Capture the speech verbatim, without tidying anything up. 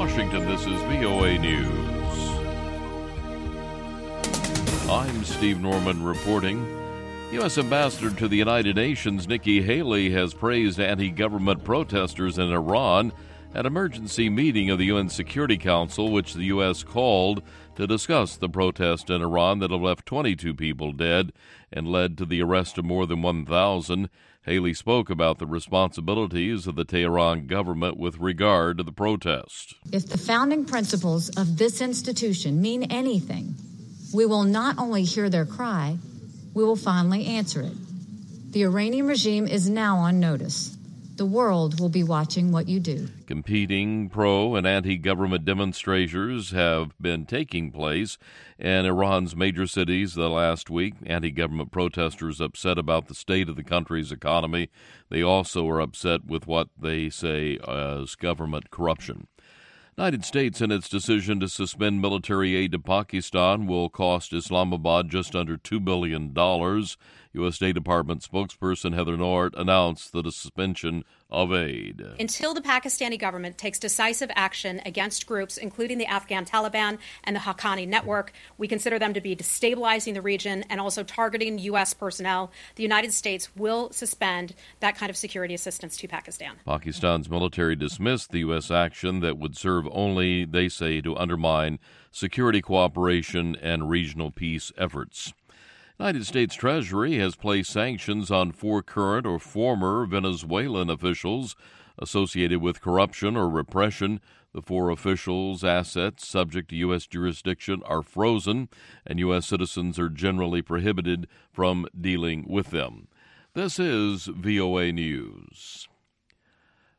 Washington, this is V O A News. I'm Steve Norman reporting. U S. Ambassador to the United Nations Nikki Haley has praised anti-government protesters in Iran at an emergency meeting of the U N Security Council, which the U S called to discuss the protest in Iran that have left twenty-two people dead and led to the arrest of more than one thousand. Haley spoke about the responsibilities of the Tehran government with regard to the protest. If the founding principles of this institution mean anything, we will not only hear their cry, we will finally answer it. The Iranian regime is now on notice. The world will be watching what you do. Competing pro- and anti-government demonstrations have been taking place in Iran's major cities the last week. Anti-government protesters upset about the state of the country's economy. They also are upset with what they say as government corruption. The United States, in its decision to suspend military aid to Pakistan, will cost Islamabad just under two billion dollars. U S. State Department spokesperson Heather Nauert announced the suspension of aid. Until the Pakistani government takes decisive action against groups, including the Afghan Taliban and the Haqqani network, we consider them to be destabilizing the region and also targeting U S personnel. The United States will suspend that kind of security assistance to Pakistan. Pakistan's military dismissed the U S action that would serve only, they say, to undermine security cooperation and regional peace efforts. United States Treasury has placed sanctions on four current or former Venezuelan officials associated with corruption or repression. The four officials' assets subject to U S jurisdiction are frozen, and U S citizens are generally prohibited from dealing with them. This is V O A News.